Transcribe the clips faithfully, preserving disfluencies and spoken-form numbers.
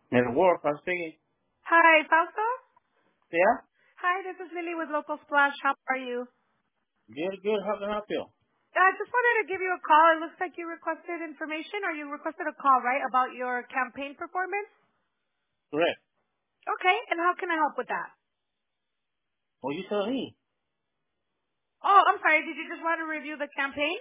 Network, I'm speaking. Hi, Fausto. Yeah? Hi, this is Lily with Local Splash. How are you? Good, good. How can I help you? I just wanted to give you a call. It looks like you requested information or you requested a call, right, about your campaign performance? Correct. Okay, and how can I help with that? Well, you tell me. Oh, I'm sorry. Did you just want to review the campaign?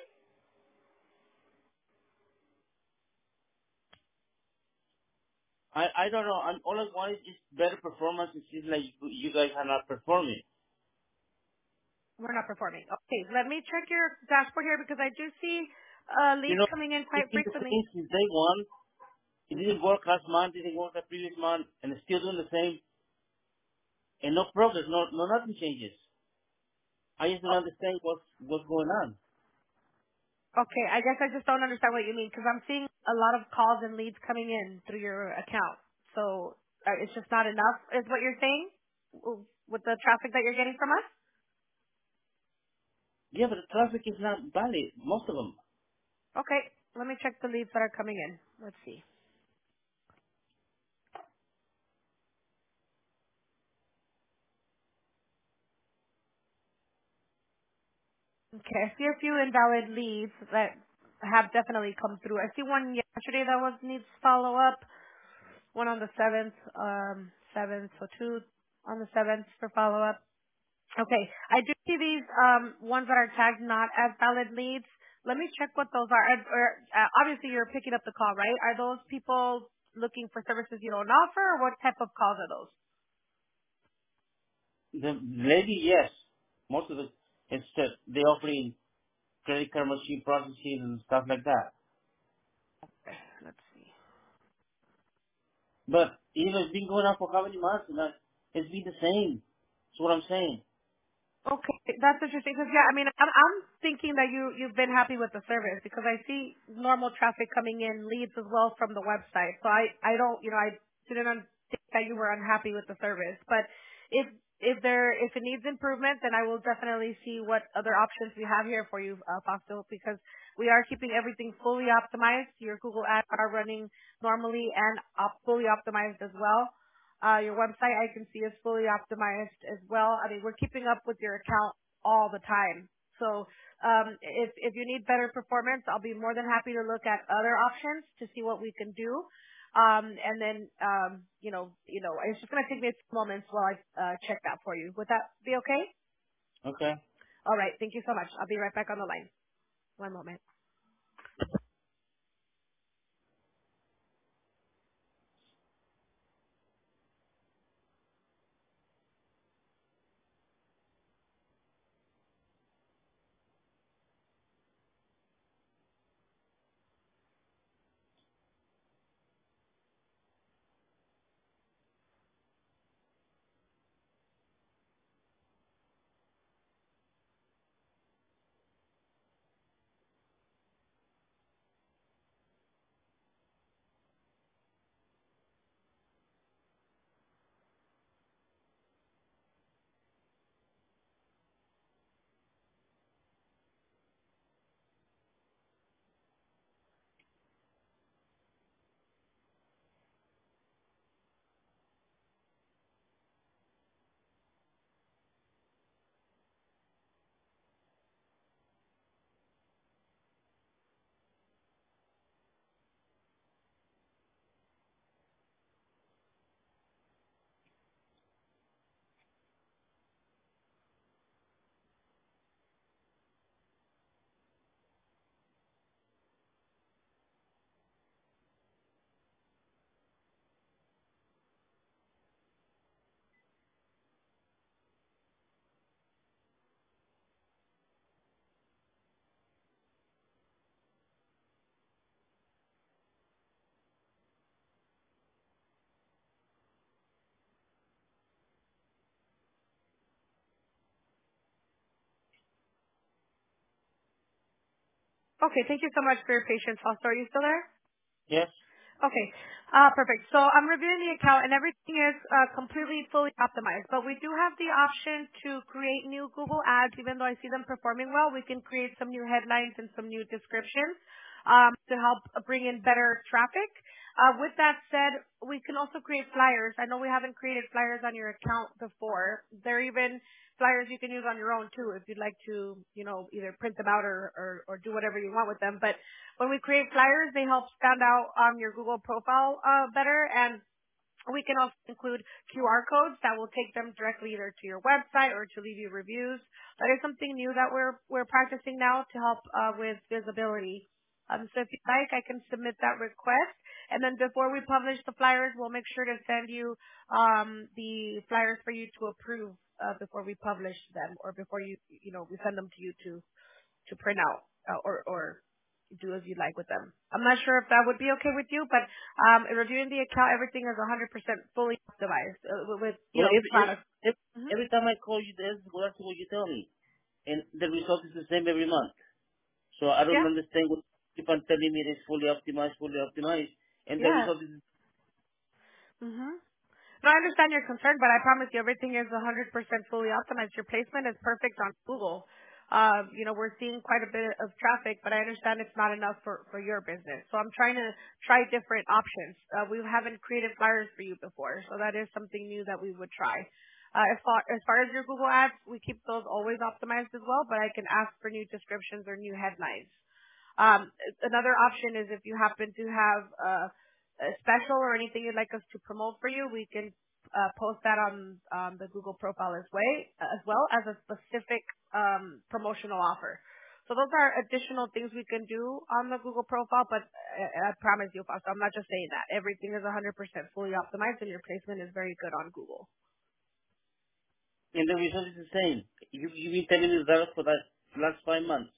I, I don't know. I'm, all I want is just better performance. It seems like you, you guys are not performing. We're not performing. Okay, let me check your dashboard here because I do see uh, You leads know, coming in it's quite been the frequently. same since day one. It didn't work last month. It didn't work the previous month. And it's still doing the same. And no progress. No, no, nothing changes. I just don't understand what's, what's going on. Okay, I guess I just don't understand what you mean because I'm seeing a lot of calls and leads coming in through your account. So uh, it's just not enough, is what you're saying, w- with the traffic that you're getting from us? Yeah, but the traffic is not valid. Most of them. Okay, let me check the leads that are coming in. Let's see. Okay, I see a few invalid leads that have definitely come through. I see one yesterday that was needs follow up. One on the seventh, um, seventh, so two on the seventh for follow up. Okay. I do see these um, ones that are tagged not as valid leads. Let me check what those are. Are- are- uh, obviously, you're picking up the call, right? Are those people looking for services you don't offer, or what type of calls are those? The lady, yes. Most of it, it's that they offering credit card machine processing and stuff like that. Okay, let's see. But you know, it's been going on for how many months, and that- it's been the same. That's what I'm saying. Okay, that's interesting because yeah, I mean, I'm, I'm thinking that you you've been happy with the service because I see normal traffic coming in, leads as well from the website. So I I don't you know I didn't un- think that you were unhappy with the service, but if if there if it needs improvement, then I will definitely see what other options we have here for you, uh, Fausto, because we are keeping everything fully optimized. Your Google ads are running normally and op- fully optimized as well. Uh, your website I can see is fully optimized as well. I mean, we're keeping up with your account all the time. So um, if if you need better performance, I'll be more than happy to look at other options to see what we can do. Um, and then um, you know, you know, it's just gonna take me a few moments while I uh, check that for you. Would that be okay? Okay. All right. Thank you so much. I'll be right back on the line. One moment. Okay. Thank you so much for your patience. Also, are you still there? Yes. Okay. Uh, perfect. So I'm reviewing the account and everything is uh, completely fully optimized, but we do have the option to create new Google ads. Even though I see them performing well, we can create some new headlines and some new descriptions um, to help bring in better traffic. Uh, with that said, we can also create flyers. I know we haven't created flyers on your account before. There are even flyers you can use on your own too, if you'd like to, you know, either print them out or, or, or do whatever you want with them. But when we create flyers, they help stand out on your Google profile uh, better, and we can also include Q R codes that will take them directly either to your website or to leave you reviews. That is something new that we're we're practicing now to help uh, with visibility. Um, so if you'd like, I can submit that request, and then before we publish the flyers, we'll make sure to send you um, the flyers for you to approve uh, before we publish them, or before you you know we send them to you to to print out uh, or or do as you like with them. I'm not sure if that would be okay with you, but um, in reviewing the account, everything is one hundred percent fully optimized uh, with, with you Well, know every, every, products. every Hmm. every time I call you, that's what that's what you tell me. And the result is the same every month. So I don't Yeah, understand what you keep on telling me it's fully optimized, fully optimized, and the yeah. result is Mhm. No, I understand your concern, but I promise you everything is one hundred percent fully optimized. Your placement is perfect on Google. Um, you know, we're seeing quite a bit of traffic, but I understand it's not enough for, for your business. So I'm trying to try different options. Uh, we haven't created flyers for you before, so that is something new that we would try. Uh, as far, as far as your Google ads, we keep those always optimized as well, but I can ask for new descriptions or new headlines. Um, another option is if you happen to have uh, a special or anything you'd like us to promote for you, we can uh, post that on um, the Google profile as way as well as a specific um, promotional offer. So those are additional things we can do on the Google profile, but I, I promise you, Fausto, I'm not just saying that. Everything is one hundred percent fully optimized, and your placement is very good on Google. and the result is the same. You you've been telling me that for the last five months.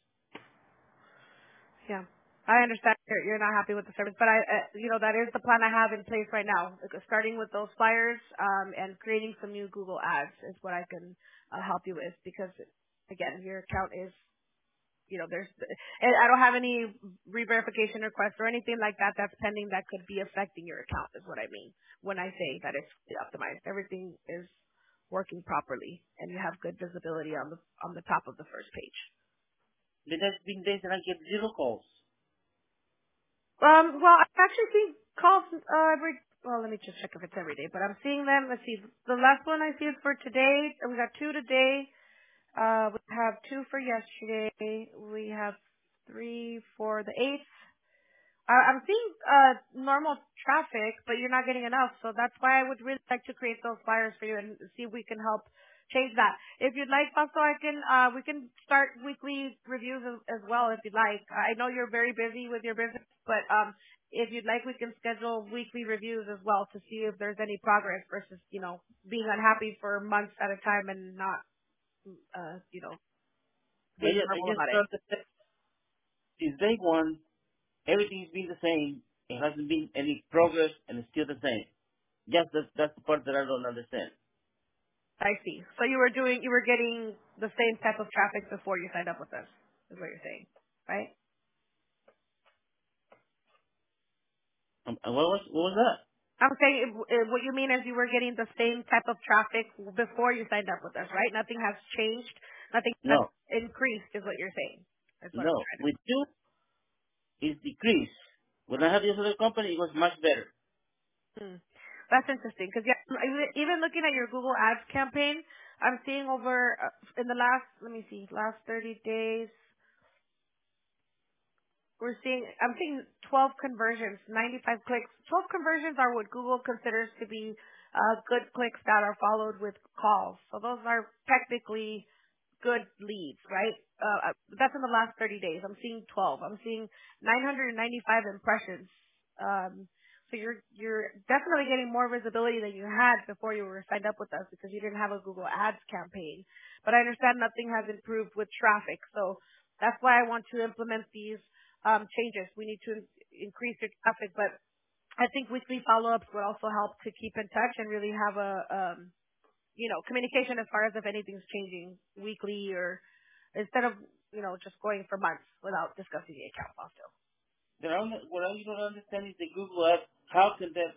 Yeah. I understand you're, you're not happy with the service, but I, uh, you know, that is the plan I have in place right now. Like, starting with those flyers, um, and creating some new Google ads is what I can uh, help you with because, again, your account is, you know, there's, and I don't have any re-verification requests or anything like that that's pending that could be affecting your account is what I mean when I say that it's optimized. Everything is working properly and you have good visibility on the, on the top of the first page. But there's been days that I get zero calls. Um, well, I've actually seen calls uh, every. Well, let me just check if it's every day, but I'm seeing them. Let's see. The last one I see is for today. We got two today. Uh, we have two for yesterday. We have three for the eighth. Uh, I'm seeing uh normal traffic, but you're not getting enough. So that's why I would really like to create those flyers for you and see if we can help change that. If you'd like, also I can uh we can start weekly reviews as, as well if you'd like. I know you're very busy with your business, but um if you'd like, we can schedule weekly reviews as well to see if there's any progress versus you know being unhappy for months at a time and not uh you know I being just, I verbal just about it. felt that since day one, everything's been the same. It hasn't been any progress, and it's still the same. Just that, that's the part that I don't understand. I see. So you were doing, you were getting the same type of traffic before you signed up with us, is what you're saying, right? Um, and what was what was that? I'm saying it, it, what you mean is you were getting the same type of traffic before you signed up with us, right? Nothing has changed. Nothing has No, increased, is what you're saying. That's what I'm no. trying to. With you, it's decreased. When I had this other company, it was much better. Hmm. That's interesting because yeah, even looking at your Google Ads campaign, I'm seeing over uh, in the last, let me see, last thirty days. We're seeing, I'm seeing twelve conversions, ninety-five clicks. twelve conversions are what Google considers to be uh, good clicks that are followed with calls. So those are technically good leads, right? Uh, uh, that's in the last thirty days. I'm seeing twelve. I'm seeing nine hundred ninety-five impressions. Um, so you're you're definitely getting more visibility than you had before you were signed up with us because you didn't have a Google Ads campaign. But I understand nothing has improved with traffic, so that's why I want to implement these um, changes. We need to in- increase your traffic, but I think weekly follow-ups would also help to keep in touch and really have a um, you know, communication as far as if anything's changing weekly or instead of, you know, just going for months without discussing the account also. Then I don't, what I don't understand is the Google Ads. How can that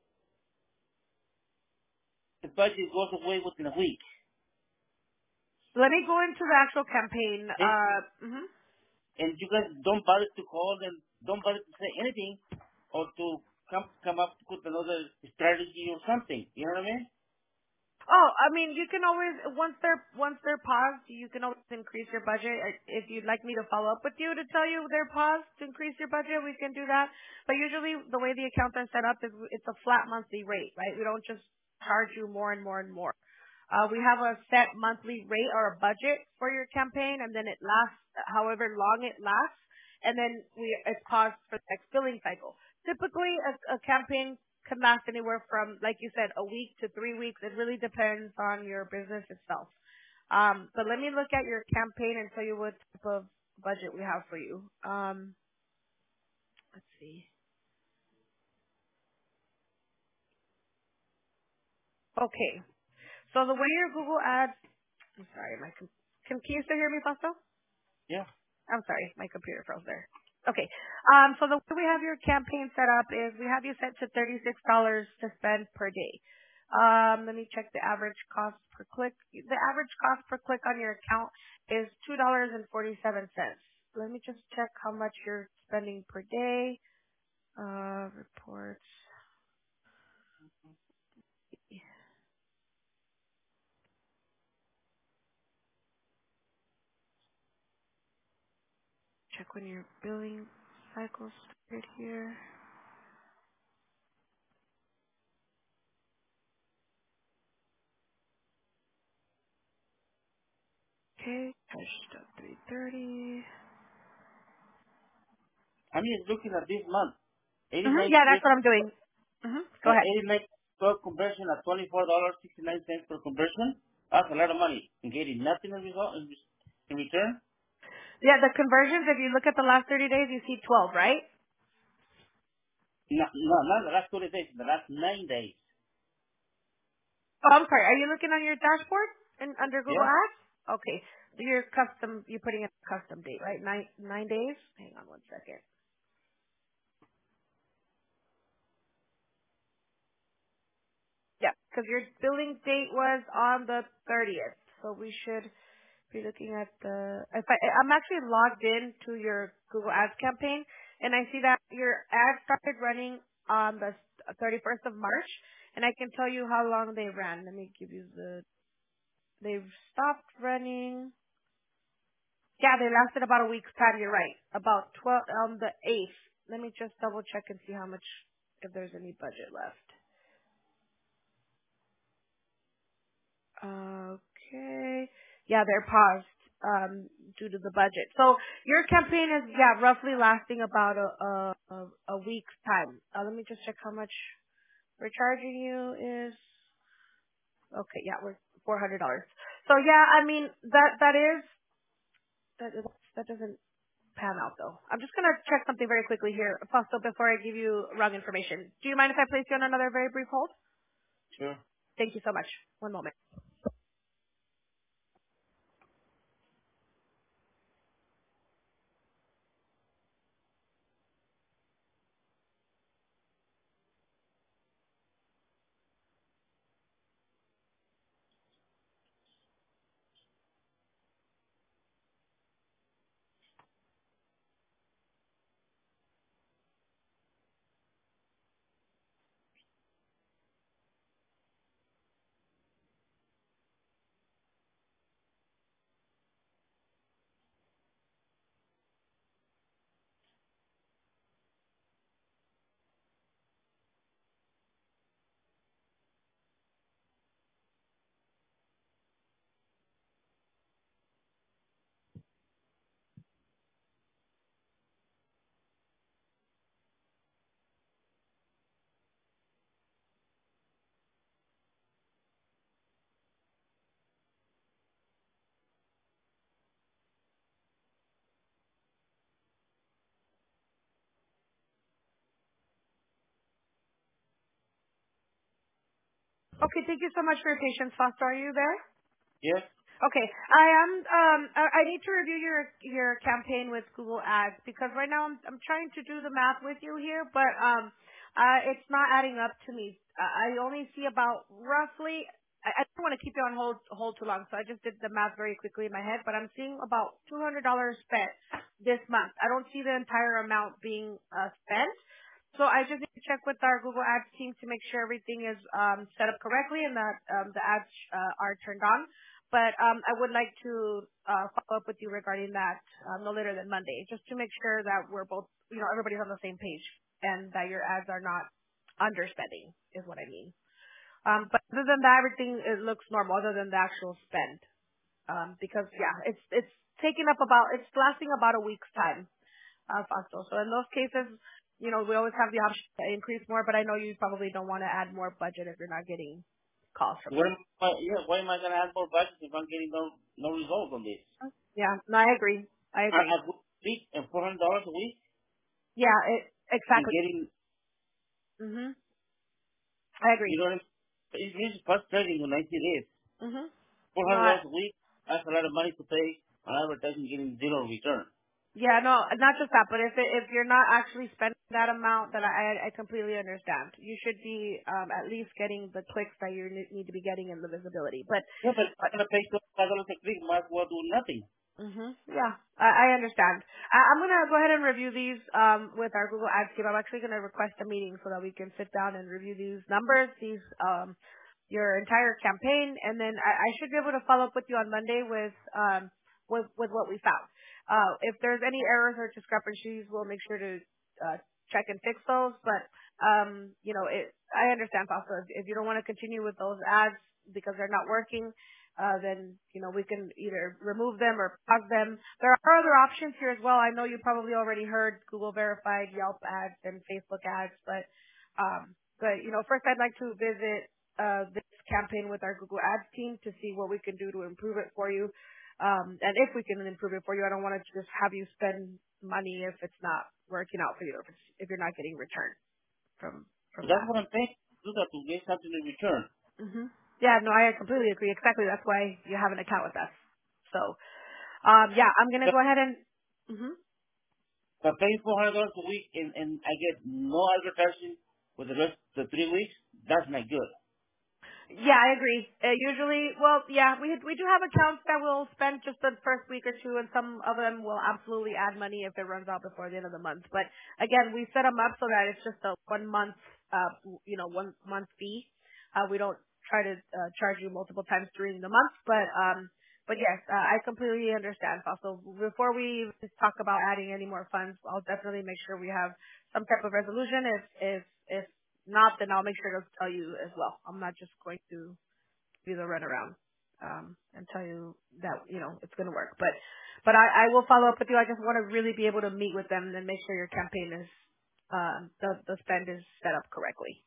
the budget goes away within a week? Let me go into the actual campaign. And, Uh, mhm. and you guys don't bother to call and don't bother to say anything or to come come up with another strategy or something. You know what I mean? Oh, I mean, you can always once they're once they're paused, you can always increase your budget. I- If you'd like me to follow up with you to tell you they're paused to increase your budget, we can do that. But usually, the way the accounts are set up is it's a flat monthly rate, right? We don't just charge you more and more and more. Uh, we have a set monthly rate or a budget for your campaign, and then it lasts however long it lasts, and then we it's paused for the next billing cycle. Typically, a, a campaign can last anywhere from, like you said, a week to three weeks. It really depends on your business itself. Um, but let me look at your campaign and tell you what type of budget we have for you. Um, let's see. Okay. So the way your Google Ads, I'm sorry, my com- can, can you still hear me, Fausto? Yeah. I'm sorry, my computer froze there. Okay. Um, so the way we have your campaign set up is we have you set to thirty-six dollars to spend per day. Um, let me check the average cost per click. The average cost per click on your account is two dollars and forty-seven cents. Let me just check how much you're spending per day. Uh, reports. Check when your billing cycle started here. Okay, touched up three thirty. I'm just looking at this month. eighty Mm-hmm. make Yeah, that's make what I'm doing. Mm-hmm. Go uh, ahead. eighty make twelve conversion at twenty four dollars sixty nine cents per conversion. That's a lot of money. And getting nothing in result in, in return. Yeah, the conversions, if you look at the last thirty days, you see twelve, right? No, no, not the last twenty days. The last nine days. Oh, I'm sorry. Are you looking on your dashboard in, under Google Yeah. Ads? Okay. So you're custom, you're putting in a custom date, right? Nine, nine days? Hang on one second. Yeah, because your billing date was on the thirtieth. So we should be looking at the, if I, I'm actually logged in to your Google Ads campaign, and I see that your ad started running on the thirty-first of March, and I can tell you how long they ran. Let me give you the, they've stopped running. Yeah, they lasted about a week's time. You're right. About twelve on the eighth. Let me just double check and see how much, if there's any budget left. Okay. Yeah, they're paused um, due to the budget. So your campaign is yeah roughly lasting about a a, a, a week's time. Uh, let me just check how much we're charging you is. Okay, yeah, we're four hundred dollars. So yeah, I mean that that is that is that doesn't pan out though. I'm just gonna check something very quickly here, Fausto, before I give you wrong information. Do you mind if I place you on another very brief hold? Sure. Thank you so much. One moment. Okay, thank you so much for your patience, Fausto. Are you there? Yes. Okay, I am. Um, I, I need to review your your campaign with Google Ads because right now I'm I'm trying to do the math with you here, but um, uh, it's not adding up to me. Uh, I only see about roughly. I, I don't want to keep you on hold hold too long, so I just did the math very quickly in my head. But I'm seeing about two hundred dollars spent this month. I don't see the entire amount being uh, spent. So I just need to check with our Google Ads team to make sure everything is um, set up correctly and that um, the ads uh, are turned on. But um, I would like to uh, follow up with you regarding that uh, no later than Monday, just to make sure that we're both, you know, everybody's on the same page and that your ads are not underspending, is what I mean. Um, but other than that, everything it looks normal, other than the actual spend. Um, because yeah, it's it's taking up about it's lasting about a week's time, uh, Fausto. So in those cases, you know, we always have the option to increase more, but I know you probably don't want to add more budget if you're not getting calls from What us. am I, yeah, why am I going to add more budget if I'm getting no no results on this? Yeah, no, I agree. I I, agree. I put week and four hundred dollars a week Yeah, it, and exactly. getting, Mhm. I you agree. know, what I mean? It's, it's frustrating when I see this. Mhm. Four No, hundred I, dollars a week. That's a lot of money to pay on advertising, getting zero return. yeah, no, not just that, but if it, if you're not actually spending that amount, then I I completely understand. You should be um at least getting the clicks that you ne- need to be getting and the visibility. But Yeah, but but I'm going to pay twenty-five dollars a click. Might as well do nothing. Mhm. Yeah, I, I understand. I, I'm gonna go ahead and review these um, with our Google Ads team. I'm actually gonna request a meeting so that we can sit down and review these numbers, these um, your entire campaign, and then I, I should be able to follow up with you on Monday with um, with with what we found. Uh, if there's any errors or discrepancies, we'll make sure to uh, check and fix those. But um, you know, it, I understand also if, if you don't want to continue with those ads because they're not working, uh, then, you know, we can either remove them or pause them. There are other options here as well. I know you probably already heard Google verified Yelp ads and Facebook ads, but, um, but, you know, first I'd like to visit, uh, this campaign with our Google Ads team to see what we can do to improve it for you. Um, and if we can improve it for you, I don't want to just have you spend money if it's not working out for you, if it's, if you're not getting return from, from That's that. what I'm paying. Do that to get something in return. hmm Yeah, no, I completely agree. Exactly. That's why you have an account with us. So, um, yeah, I'm gonna But go ahead and. hmm if I pay four hundred dollars a week and, and I get no advertising for the rest of the three weeks, that's not good. Yeah, I agree. Uh, usually, well, yeah, we we do have accounts that will spend just the first week or two, and some of them will absolutely add money if it runs out before the end of the month. But again, we set them up so that it's just a one month, uh, you know, one month fee. Uh, we don't try to uh, charge you multiple times during the month, but um, but yes, uh, I completely understand. Also, before we just talk about adding any more funds, I'll definitely make sure we have some type of resolution. If if if not, then I'll make sure to tell you as well. I'm not just going to do the runaround um, and tell you that you know it's going to work. But but I, I will follow up with you. I just want to really be able to meet with them and make sure your campaign is uh, the the spend is set up correctly.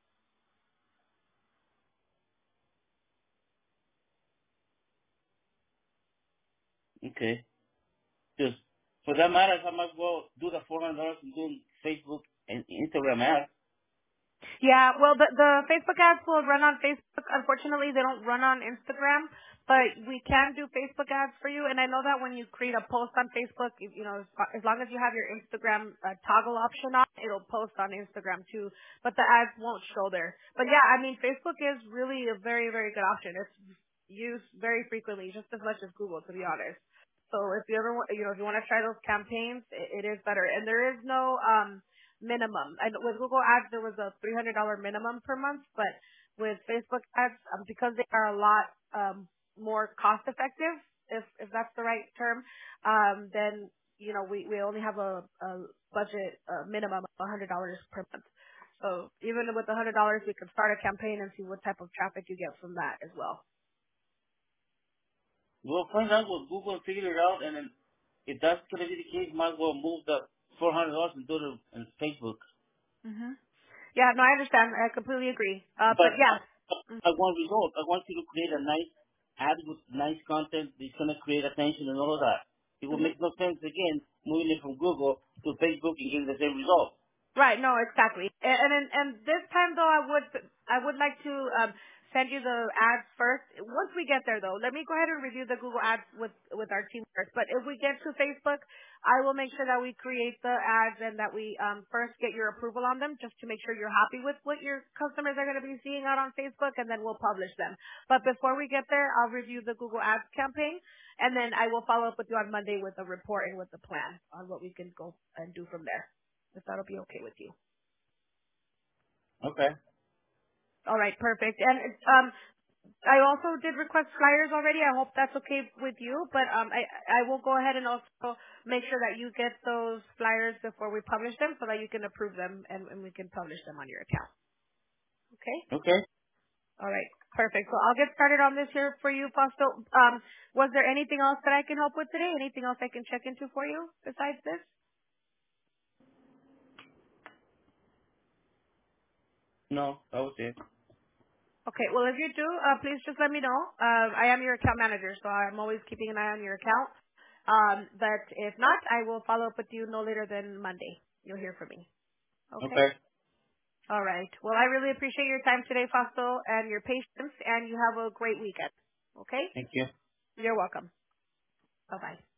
Okay. Just for that matter, I might as well do the four hundred dollars and do Facebook and Instagram ads. Yeah, well, the the Facebook ads will run on Facebook. Unfortunately, they don't run on Instagram, but we can do Facebook ads for you. And I know that when you create a post on Facebook, you you know, as as long as you have your Instagram uh, toggle option on, it'll post on Instagram too. But the ads won't show there. But yeah, I mean, Facebook is really a very very good option. It's used very frequently, just as much as Google, to be honest. So if you ever, wa- you know, if you want to try those campaigns, it, it is better. And there is no um minimum. And with Google Ads, there was a three hundred dollars minimum per month, but with Facebook Ads, um, because they are a lot um, more cost effective, if if that's the right term, um, then you know we we only have a, a budget uh, minimum of one hundred dollars per month. So even with one hundred dollars, we could start a campaign and see what type of traffic you get from that as well. We'll find out with Google and figure it out, and then if that's going to be the case, might as well move the four hundred dollars and do it in Facebook. hmm Yeah, no, I understand. I completely agree. Uh, but But I, yeah. I want results. I want you to create a nice ad with nice content that's going to create attention and all of that. It will Mhm. make no sense, again, moving it from Google to Facebook and getting the same result. Right. No, exactly. And and and this time though, I would I would like to um, send you the ads first. Once we get there though, let me go ahead and review the Google Ads with with our team first. But if we get to Facebook, I will make sure that we create the ads and that we um, first get your approval on them, just to make sure you're happy with what your customers are going to be seeing out on Facebook, and then we'll publish them. But before we get there, I'll review the Google Ads campaign, and then I will follow up with you on Monday with a report and with the plan on what we can go and do from there, if that'll be okay with you. Okay. All right, perfect. And um, I also did request flyers already. I hope that's okay with you, but um, I I will go ahead and also make sure that you get those flyers before we publish them, so that you can approve them and, and we can publish them on your account. Okay. Okay. All right. Perfect. So I'll get started on this here for you, Fausto. Um, was there anything else that I can help with today? Anything else I can check into for you besides this? No, that was it. Okay. Well, if you do, uh, please just let me know. Uh, I am your account manager, so I'm always keeping an eye on your account. Um, but if not, I will follow up with you no later than Monday. You'll hear from me. Okay. Okay. All right. Well, I really appreciate your time today, Fausto, and your patience, and you have a great weekend. Okay. Thank you. You're welcome. Bye bye.